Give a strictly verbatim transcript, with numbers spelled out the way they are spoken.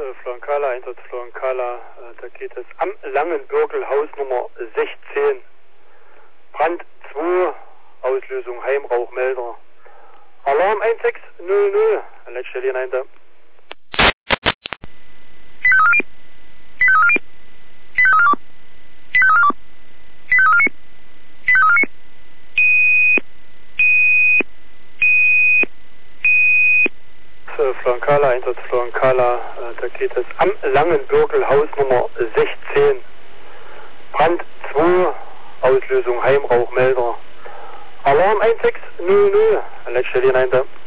Florenkala, Einsatz Florenkala, äh, da geht es am Langenbürgel, Haus Nummer sechzehn. Brand zwei, Auslösung Heimrauchmelder. Alarm eins sechs null null, letzte Linie hinter. Florenkala, Einsatz Florenkala, äh, da geht es am Langenbürgel, Haus Nummer sechzehn. Brand zwei, Auslösung Heimrauchmelder. Alarm eins sechs null null, letzte Linie hinter.